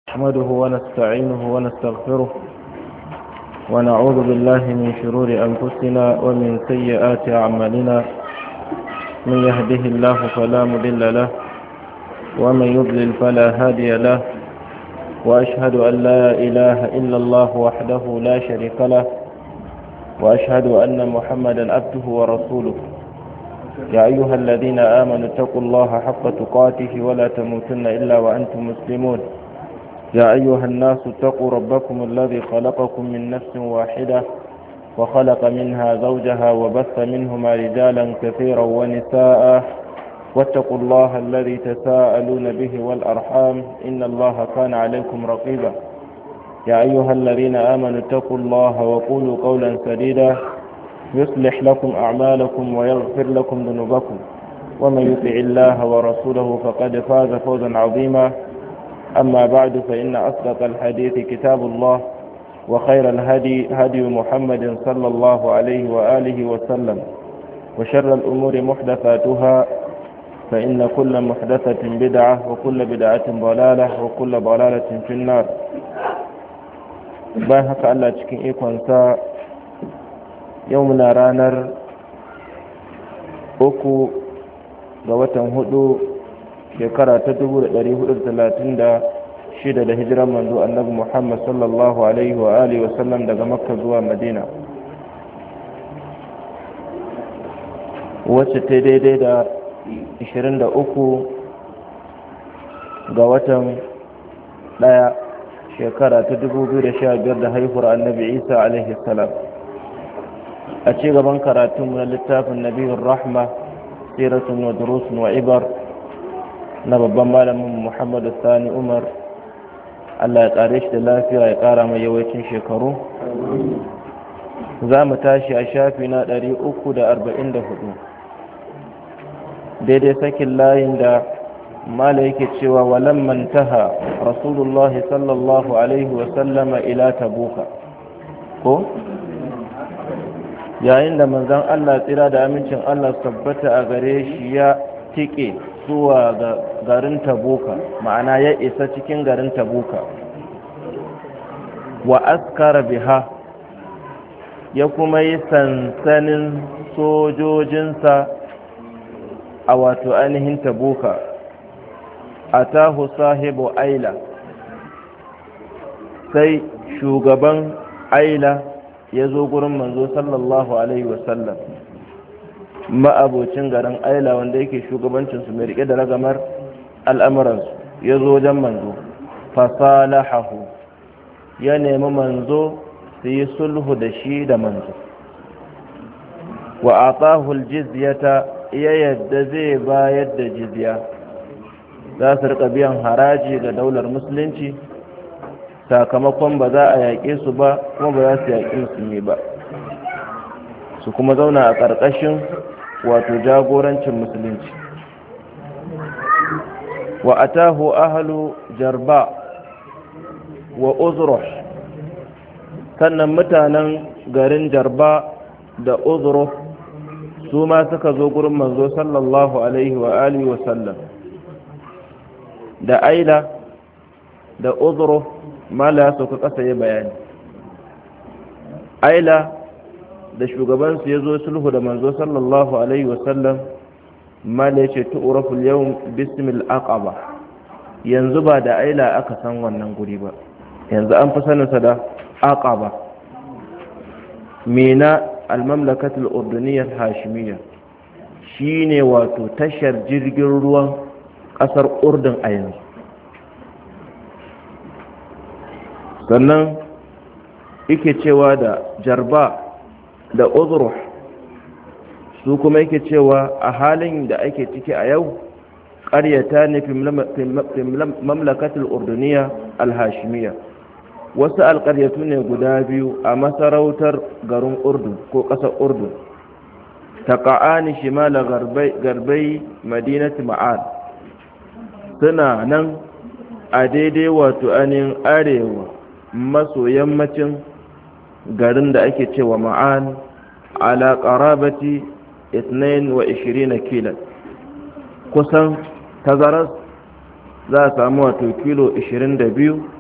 نحمده ونستعينه ونستغفره ونعوذ بالله من شرور أنفسنا ومن سيئات أعمالنا. من يهده الله فلا مضل له ومن يضلل فلا هادي له، وأشهد أن لا إله إلا الله وحده لا شريك له، وأشهد أن محمدا عبده ورسوله. يا أيها الذين آمنوا اتقوا الله حق تقاته ولا تموتن إلا وأنتم مسلمون. يا أيها الناس اتقوا ربكم الذي خلقكم من نفس واحدة وخلق منها زوجها وبث منهما رجالا كثيرا ونساء، واتقوا الله الذي تساءلون به والأرحام إن الله كان عليكم رقيبا. يا أيها الذين آمنوا اتقوا الله وقولوا قولا سديدا يصلح لكم أعمالكم ويغفر لكم ذنوبكم، ومن يطع الله ورسوله فقد فاز فوزا عظيما. أما بعد، فإن أصدق الحديث كتاب الله، وخير الهدي هدي محمد صلى الله عليه وآله وسلم، وشر الأمور محدثاتها، فإن كل محدثة بدعة وكل بدعة ضلالة وكل ضلالة في النار. bayan haka Allah cikin ikonsa yau muna ranar 3 ga watan 4 shekara ta 1436 da hijiran manzo annabi Muhammad sallallahu alaihi wa alihi wa sallam daga Makka zuwa Madina, wacce ta daidai da 23 ga watan 1 shekara ta 2015 da haihuwar annabi Isa alaihi salam. a ci gaban karatunmu na littafin nabiyur rahma siratun wa durusun wa ibar na babban malamin Muhammadu Sani Umar, Allah ya ƙare shi da lafiya ya ƙara mai yawancin shekaru. Za mu tashi a shafi na 344 daidai sakin layin da mala yake cewa walamman taha Rasulullah sallallahu alaihi wasallama ila tabuka, ko yayin da manzon Allah tsira da amincin Allah tabbata a gare shi ya tike zuwa ga garin tabuka, ma'ana ya isa cikin garin tabuka. Wa askara biha, ya kuma yi sansanin sojojinsa a wato ainihin tabuka. Atahu sahibu aila, sai shugaban aila ya zo gurin manzo sallallahu alaihi wasallam, ma'abocin garin aila wanda yake shugabancinsu mai rike da ragamar al'amuransu, ya zo wajen manzo fasalahahu, ya nemi manzo su yi sulhu da shi da manzo. Wa atahu aljizyata, ya yadda zai bayar da jizya, za su rika biyan haraji ga daular musulunci sakamakon ba za a yaƙe su ba kuma ba za su yaƙi musulmi ba, su kuma zauna a ƙarƙashin wato jagorancin musulunci. Wa atahu ahlu jarba wa uzruh, sannan mutanen garin jarba da uzruh su ma suka zo gurin manzo sallallahu alaihi wa alihi wa sallam. Da aila da uzruh mala ya sauka ƙasa ya bayani. Aila da shugabansu ya zo sulhu da manzo sallallahu alaihi wasallam, mala ya ce tu'raful yawm bismil aqaba, yanzu ba da aila aka san wannan guri ba, yanzu an fi saninsa da aqaba. Mina al-mamlakatul urduniyyah hashimiyya, shine wato tashar jirgin ruwan ƙasar urdun a yanzu. sannan yake cewa da jarba da uzruh su kuma yake cewa a halin da ake ciki a yau ƙaryata ne fi mamlakatul urduniya alhashimiya, wasu alƙaryatu ne guda biyu a masarautar garin urdun ko ƙasar urdun, taqa'ani shimala garbai madinati ma'ad, suna nan a daidai wato ainihin arewa maso yammacin garin da ake cewa ma'an, ala qarabati 22 kilo, kusan tazarar za a samu wato kilo 22